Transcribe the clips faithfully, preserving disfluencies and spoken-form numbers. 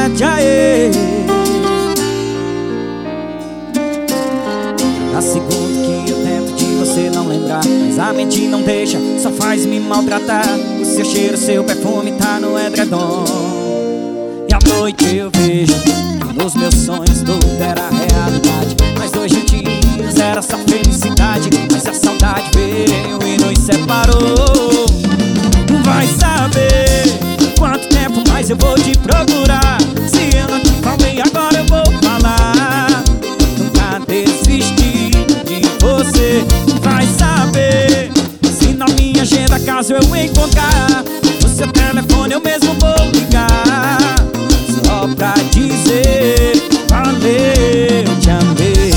verdade, aê. Cada segundo que eu tento de você não lembrar, mas a mente não deixa, só faz me maltratar. O seu cheiro, seu perfume tá no edredom. E à noite eu vejo que nos meus sonhos tudo era realidade. Nós dois juntinhos era só felicidade, mas a saudade veio e nos separou. Vai saber quanto tempo mais eu vou te procurar. Se eu não te falei, agora eu vou falar. Nunca desisti de você. Vai saber se na minha agenda, caso eu encontrar o seu telefone, eu mesmo vou ligar, só pra dizer valeu, te amei.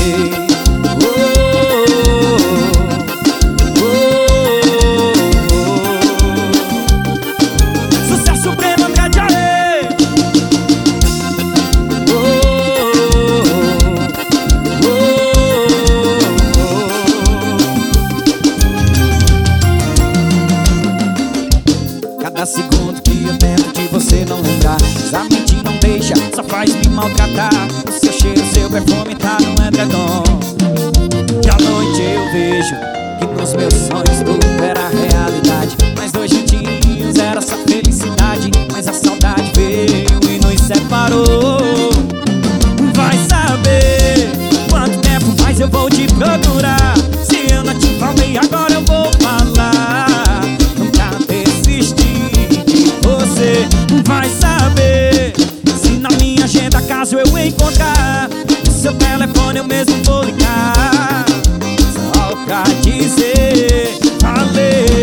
Cada segundo que eu tento de você não lembrar, mas a mente não deixa, só faz me maltratar. O seu cheiro, seu perfume tá no edredom. E à noite eu vejo que nos meus sonhos tudo era realidade. Nós dois juntinhos era só felicidade, mas a saudade veio e nos separou. Vai saber quanto tempo mais eu vou te procurar. Se eu não te falei, agora eu vou falar. Nunca desisti de você. Vai saber se na minha agenda, caso eu encontrar o seu telefone, eu mesmo vou ligar, só pra dizer valeu.